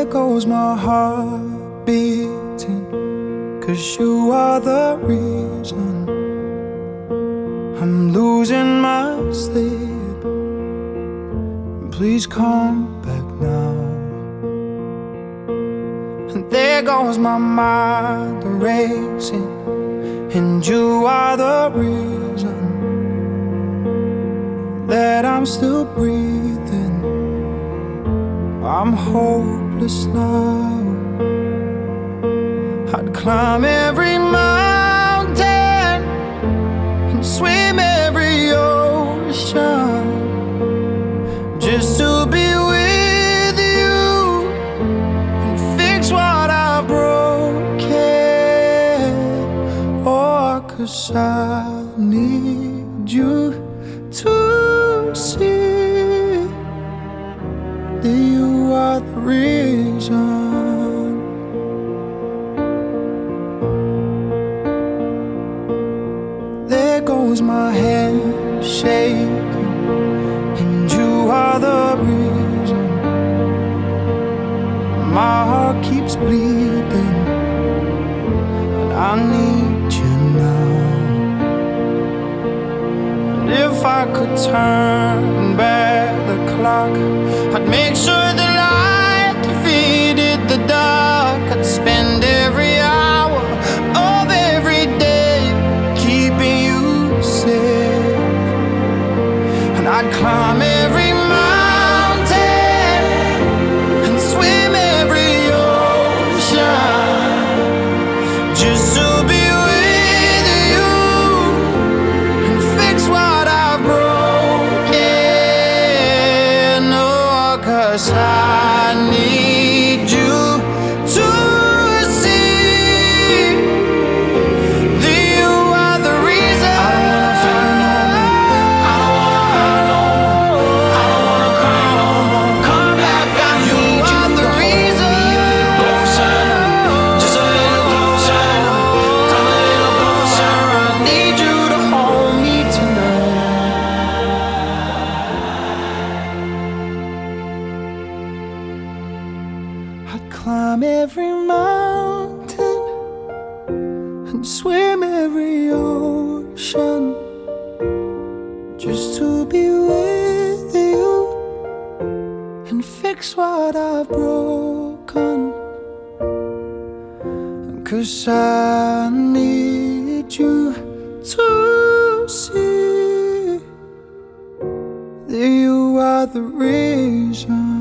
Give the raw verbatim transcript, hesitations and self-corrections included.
goes my heart beating, 'cause you are the reason I'm losing my sleep. Please come back now. And there goes my mind racing, and you are the reason that I'm still breathing. I'm hopeless now. I'd climb every mountain and swim every ocean just to be with you and fix what I've broken. Oh, 'cause I need you to see that you are the reason. There goes my hand shaking, and you are the reason my heart keeps bleeding, and I need you now. And if I could turn back the clock, I'd make sure the light defeated the dark. I'd spend every hour of every day keeping you safe, and I'd climb every mountain and swim every ocean just to be with you and fix what I've broken. Oh, 'cause I need you to see that you are the reason. I don't wanna fight no more. I don't wanna cry no more. Come back, I need you are the reason. Closer, just a little closer. Come a little closer. I need you to hold me tonight. I'd climb every mountain and swim every ocean just to be with you and fix what I've broken. 'Cause I need you to see that you are the reason.